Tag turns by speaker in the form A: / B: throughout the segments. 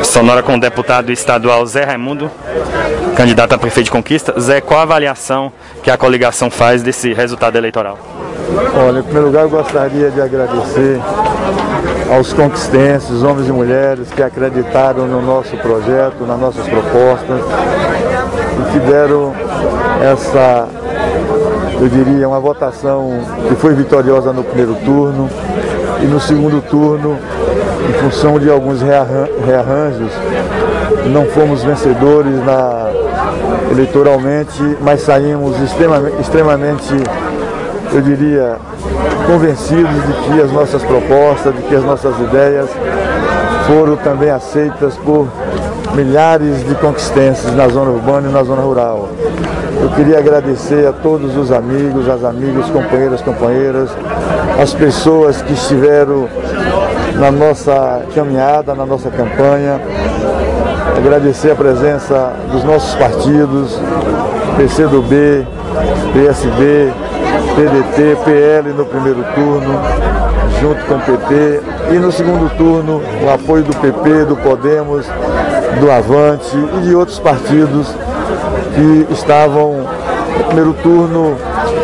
A: Sonora com o deputado estadual Zé Raimundo, candidato a prefeito de Conquista. Zé, qual a avaliação que a coligação faz desse resultado eleitoral?
B: Olha, em primeiro lugar eu gostaria de agradecer aos conquistenses, homens e mulheres que acreditaram no nosso projeto, nas nossas propostas e que deram essa, eu diria, uma votação que foi vitoriosa no primeiro turno e no segundo turno, em função de alguns rearranjos, não fomos vencedores eleitoralmente, mas saímos extremamente, eu diria, convencidos de que as nossas propostas, de que as nossas ideias foram também aceitas por milhares de conquistenses na zona urbana e na zona rural. Eu queria agradecer a todos os amigos, as amigas, companheiras, as pessoas que estiveram na nossa caminhada, na nossa campanha. Agradecer a presença dos nossos partidos, PCdoB, PSD, PDT, PL no primeiro turno, junto com o PT, e no segundo turno o apoio do PP, do Podemos, do Avante e de outros partidos que estavam no primeiro turno,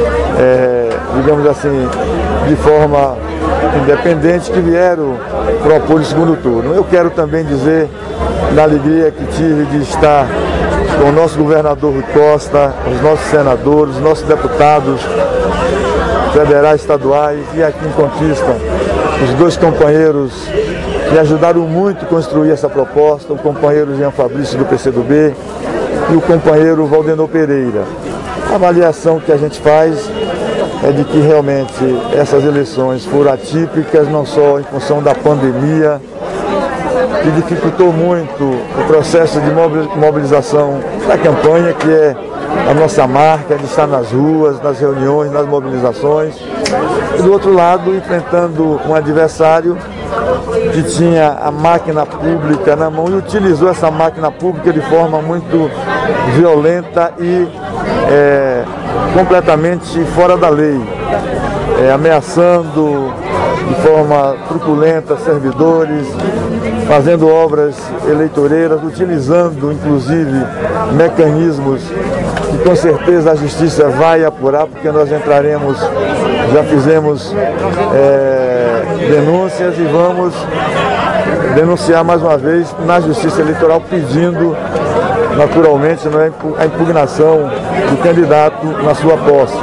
B: digamos assim, de forma independente, que vieram para o apoio do segundo turno. Eu quero também dizer da alegria que tive de estar com o nosso governador Rui Costa, os nossos senadores, os nossos deputados federais, estaduais e aqui em Conquista, os dois companheiros que ajudaram muito a construir essa proposta, o companheiro Jean Fabrício do PCdoB e o companheiro Valdenor Pereira. A avaliação que a gente faz é de que realmente essas eleições foram atípicas, não só em função da pandemia, que dificultou muito o processo de mobilização da campanha, que é a nossa marca de estar nas ruas, nas reuniões, nas mobilizações. E do outro lado, enfrentando um adversário que tinha a máquina pública na mão e utilizou essa máquina pública de forma muito violenta e completamente fora da lei, ameaçando de forma truculenta servidores, fazendo obras eleitoreiras, utilizando inclusive mecanismos que com certeza a justiça vai apurar, porque nós entraremos, já fizemos denúncias e vamos denunciar mais uma vez na Justiça Eleitoral, pedindo naturalmente a impugnação do candidato na sua posse.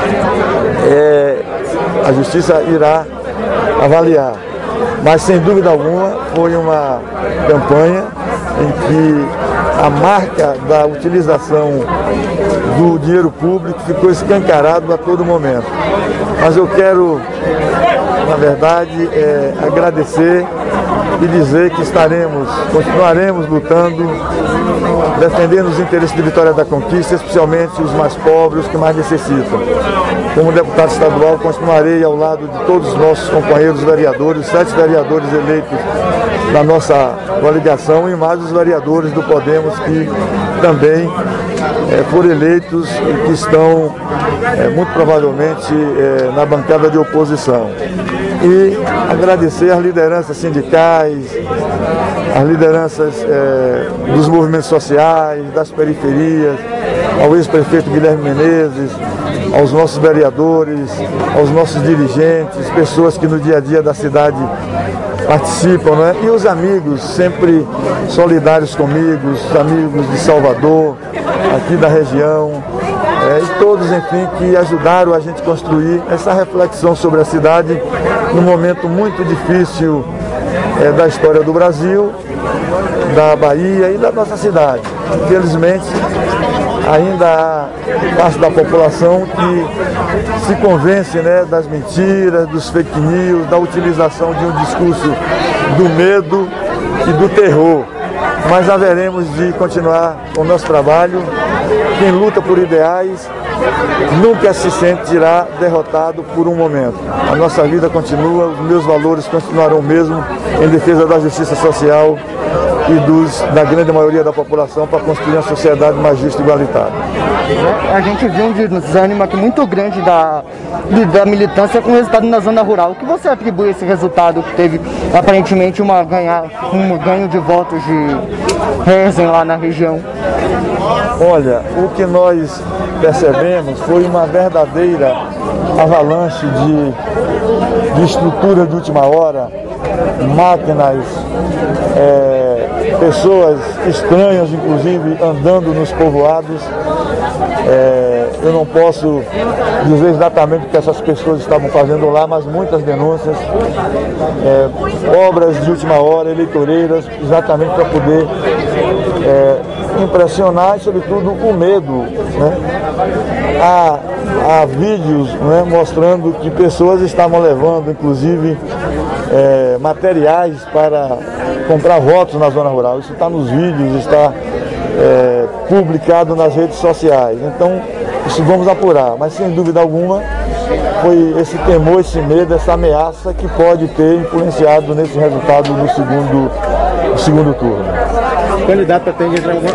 B: A Justiça irá avaliar, mas sem dúvida alguma foi uma campanha em que a marca da utilização do dinheiro público ficou escancarado a todo momento. Mas eu quero, na verdade, agradecer e dizer que continuaremos lutando, defendendo os interesses de Vitória da Conquista, especialmente os mais pobres, os que mais necessitam. Como deputado estadual, continuarei ao lado de todos os nossos companheiros vereadores, 7 vereadores eleitos da nossa coligação e mais os vereadores do Podemos que também foram eleitos e que estão muito provavelmente na bancada de oposição. E agradecer às lideranças sindicais, às lideranças dos movimentos sociais, das periferias, ao ex-prefeito Guilherme Menezes, aos nossos vereadores, aos nossos dirigentes, pessoas que no dia a dia da cidade participam, né? E os amigos sempre solidários comigo, os amigos de Salvador, aqui da região, e todos, enfim, que ajudaram a gente construir essa reflexão sobre a cidade num momento muito difícil da história do Brasil, da Bahia e da nossa cidade. Infelizmente, ainda há parte da população que se convence, né, das mentiras, dos fake news, da utilização de um discurso do medo e do terror. Mas haveremos de continuar com o nosso trabalho. Quem luta por ideais nunca se sentirá derrotado por um momento. A nossa vida continua, os meus valores continuarão mesmo em defesa da justiça social e da grande maioria da população para construir uma sociedade mais justa e igualitária.
C: A gente viu um desânimo aqui muito grande da militância com o resultado na zona rural. O que você atribui a esse resultado que teve aparentemente um ganho de votos de Herzen lá na região?
B: Olha, o que nós percebemos foi uma verdadeira avalanche de estrutura de última hora, máquinas, pessoas estranhas, inclusive, andando nos povoados. Eu não posso dizer exatamente o que essas pessoas estavam fazendo lá, mas muitas denúncias, obras de última hora, eleitoreiras, exatamente para poder impressionar e, sobretudo, o medo, né? Há vídeos, né, mostrando que pessoas estavam levando, inclusive, materiais para comprar votos na zona rural. Isso está nos vídeos, está publicado nas redes sociais. Então, isso vamos apurar, mas sem dúvida alguma foi esse temor, esse medo, essa ameaça que pode ter influenciado nesse resultado do segundo turno.
D: O candidato pretende entrar em